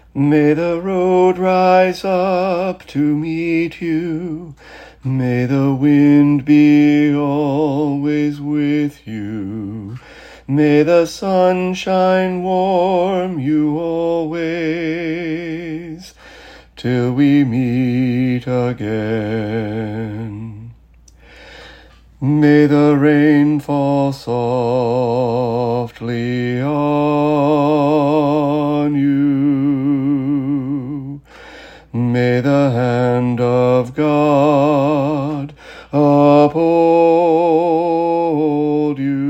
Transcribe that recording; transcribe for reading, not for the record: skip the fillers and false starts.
May the road rise up to meet you. May the wind be always with you. May the sunshine warm you always, till we meet again. May the rain fall softly on you. May the hand of God uphold you.